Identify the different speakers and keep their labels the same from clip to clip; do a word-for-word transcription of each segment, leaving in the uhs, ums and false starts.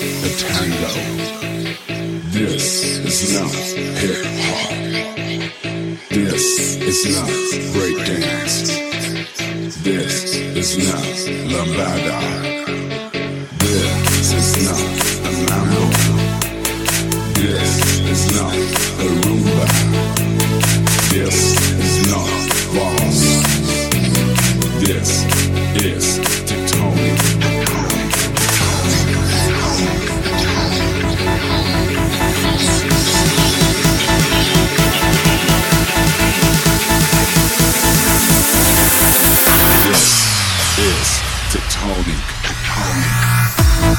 Speaker 1: the tango. This is not hip hop. This is not breakdance. This is not lambada. This is not a mambo. This is not a rumba. This is not boss. This is tectonic. Is tectonic, tectonic.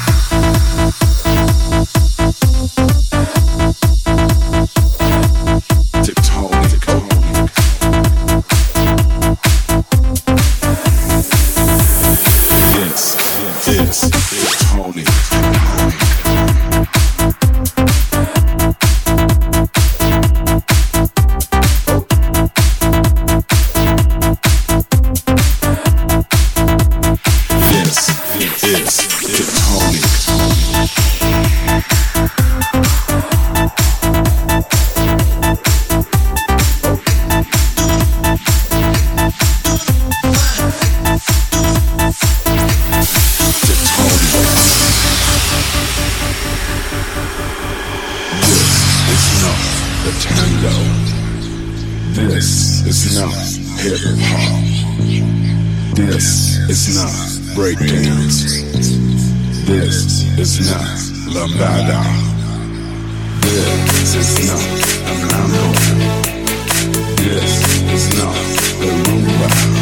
Speaker 1: This is not hip hop. This is not breakdance. This is not lambada. This is not a mambo. This is not the rumba.